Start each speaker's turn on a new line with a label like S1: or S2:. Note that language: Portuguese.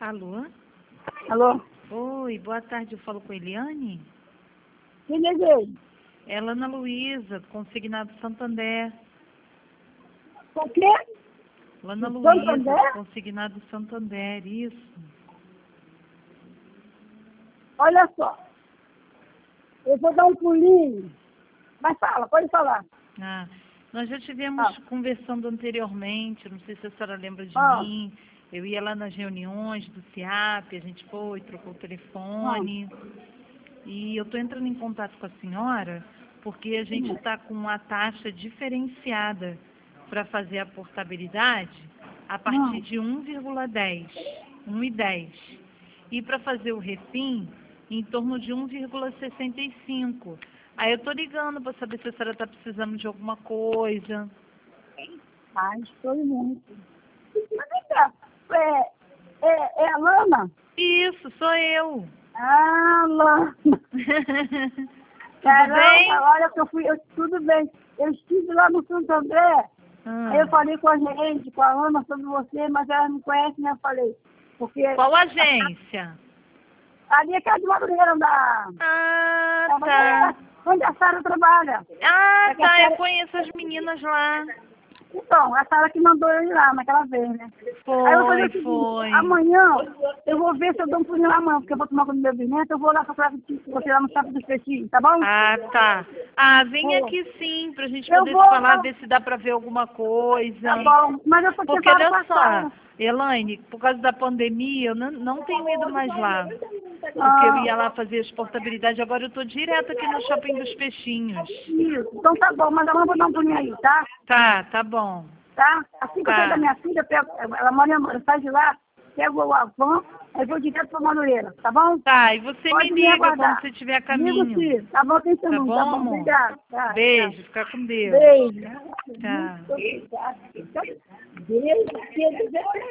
S1: Alô?
S2: Alô?
S1: Oi, boa tarde. Eu falo com a Eliane?
S2: Quem deseja?
S1: Ela, Ana Luísa, consignado Santander.
S2: O quê?
S1: Ana
S2: Do
S1: Luísa,
S2: Santander?
S1: consignado Santander, isso.
S2: Olha só. Eu vou dar um pulinho. Mas fala, pode falar.
S1: Ah, nós já tivemos
S2: Ah.
S1: conversando anteriormente, não sei se a senhora lembra de
S2: Ah.
S1: mim. Eu ia lá nas reuniões do CIAP, a gente foi, trocou o telefone. E eu estou entrando em contato com a senhora porque a gente está com uma taxa diferenciada para fazer a portabilidade a partir de 1,10, 1,10. E para fazer o refim, em torno de 1,65. Aí eu estou ligando para saber se a senhora está precisando de alguma coisa.
S2: Ai, estou muito. Mas vem cá. É a Lana?
S1: Isso, sou eu.
S2: Ah, Lana.
S1: Tudo bem?
S2: Olha que tudo bem. Eu estive lá no Santander. Aí eu falei com a gerente, com a Ana, sobre você, mas ela não conhece, né? Eu falei. Porque
S1: Qual agência?
S2: ali é aquela de Madureira,
S1: Ah, tá.
S2: onde a Sara trabalha.
S1: Ah,
S2: que a
S1: tá,
S2: Sara-
S1: eu conheço as meninas lá.
S2: Então, a Sara que mandou eu ir lá naquela vez, né? Aí eu vou fazer o seguinte,
S1: Foi.
S2: amanhã eu vou ver se eu dou um pulinho lá amanhã, porque eu vou tomar conta do meu bisneto, eu vou lá procurar você lá no Shopping dos Peixinhos, tá bom?
S1: Ah, tá. Ah, vem
S2: Vou.
S1: aqui sim, pra gente
S2: Eu
S1: poder
S2: vou,
S1: se falar,
S2: tá.
S1: ver se dá pra ver alguma coisa.
S2: Tá bom, mas eu tô
S1: Porque
S2: falando com
S1: olha
S2: a Sara.
S1: só, Elaine, por causa da pandemia, eu não tenho ido mais lá. Porque eu
S2: Ah,
S1: ia lá fazer as portabilidades, agora eu tô direto aqui no Shopping dos Peixinhos.
S2: isso. Então tá bom, mas amanhã eu vou dar um pulinho aí, tá?
S1: Tá bom.
S2: Tá? Assim que eu sair da minha filha, ela mora, sai de lá, pego o Avon, aí vou direto pra Madureira, tá bom?
S1: Tá, e você
S2: Pode
S1: me liga
S2: aguardar.
S1: quando você estiver a caminho.
S2: Ligo sim, tá bom, tem seu
S1: Tá
S2: número,
S1: bom,
S2: tá bom,
S1: amor?
S2: obrigado. Tá,
S1: Beijo,
S2: tá.
S1: fica com Deus.
S2: Beijo.
S1: Tchau.
S2: Muito obrigada. Beijo.